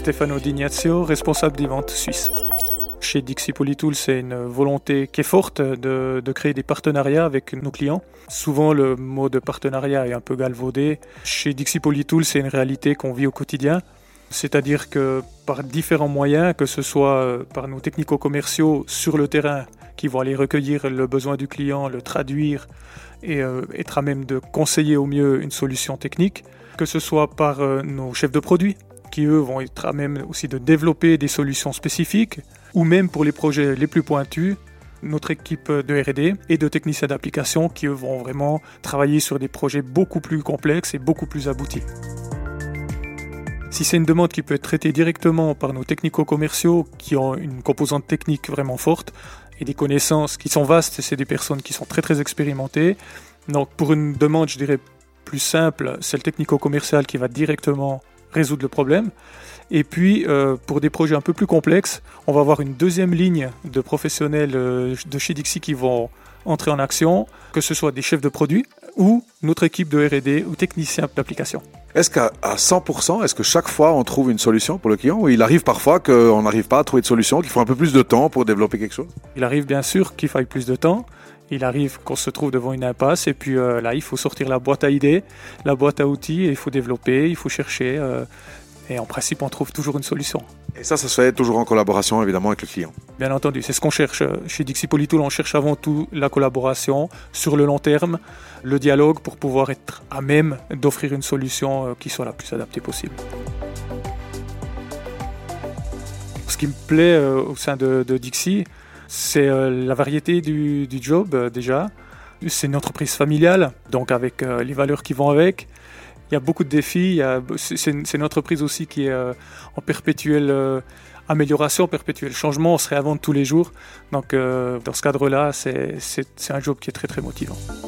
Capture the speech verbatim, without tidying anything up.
Stefano D'Ignazio, responsable des ventes suisses. Chez Dixi Polytool, c'est une volonté qui est forte de, de créer des partenariats avec nos clients. Souvent, le mot de partenariat est un peu galvaudé. Chez Dixi Polytool, c'est une réalité qu'on vit au quotidien. C'est-à-dire que par différents moyens, que ce soit par nos technico-commerciaux sur le terrain, qui vont aller recueillir le besoin du client, le traduire et euh, être à même de conseiller au mieux une solution technique, que ce soit par euh, nos chefs de produits, qui eux vont être à même aussi de développer des solutions spécifiques, ou même pour les projets les plus pointus, notre équipe de R et D et de techniciens d'application qui eux vont vraiment travailler sur des projets beaucoup plus complexes et beaucoup plus aboutis. Si c'est une demande qui peut être traitée directement par nos technico-commerciaux qui ont une composante technique vraiment forte et des connaissances qui sont vastes, c'est des personnes qui sont très très expérimentées. Donc pour une demande, je dirais, plus simple, c'est le technico-commercial qui va directement résoudre le problème. Et puis, euh, pour des projets un peu plus complexes, on va avoir une deuxième ligne de professionnels euh, de chez Dixi qui vont entrer en action, que ce soit des chefs de produits ou notre équipe de R et D ou techniciens d'application. Est-ce qu'à à cent pour cent, est-ce que chaque fois on trouve une solution pour le client ou il arrive parfois qu'on n'arrive pas à trouver de solution, qu'il faut un peu plus de temps pour développer quelque chose? Il arrive bien sûr qu'il faille plus de temps. Il arrive qu'on se trouve devant une impasse et puis euh, là, il faut sortir la boîte à idées, la boîte à outils, et il faut développer, il faut chercher. Euh, et en principe, on trouve toujours une solution. Et ça, ça se fait toujours en collaboration évidemment avec le client. Bien entendu, c'est ce qu'on cherche. Chez Dixi Polytool, on cherche avant tout la collaboration sur le long terme, le dialogue pour pouvoir être à même d'offrir une solution qui soit la plus adaptée possible. Ce qui me plaît euh, au sein de, de Dixi, c'est euh, la variété du, du job euh, déjà. C'est une entreprise familiale, donc avec euh, les valeurs qui vont avec. Il y a beaucoup de défis. Il y a, c'est, une, c'est une entreprise aussi qui est euh, en perpétuelle euh, amélioration, perpétuel changement. On se réinvente tous les jours. Donc euh, dans ce cadre-là, c'est, c'est, c'est un job qui est très très motivant.